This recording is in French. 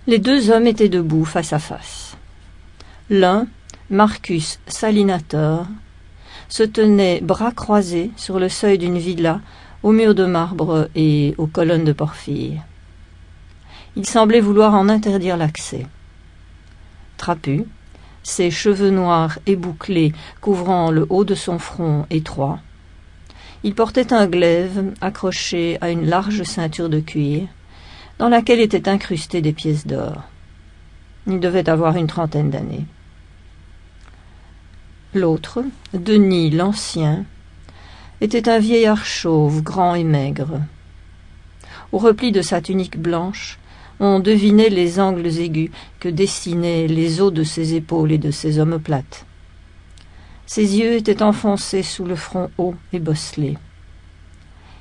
Les deux hommes étaient debout face à face. L'un, Marcus Salinator, se tenait bras croisés sur le seuil d'une villa aux murs de marbre et aux colonnes de porphyre. Il semblait vouloir en interdire l'accès. Trapu, ses cheveux noirs et bouclés couvrant le haut de son front étroit, il portait un glaive accroché à une large ceinture de cuir, dans laquelle étaient incrustées des pièces d'or. Il devait avoir une trentaine d'années. L'autre, Denis l'Ancien, était un vieillard chauve, grand et maigre. Au repli de sa tunique blanche, on devinait les angles aigus que dessinaient les os de ses épaules et de ses omoplates. Ses yeux étaient enfoncés sous le front haut et bosselé.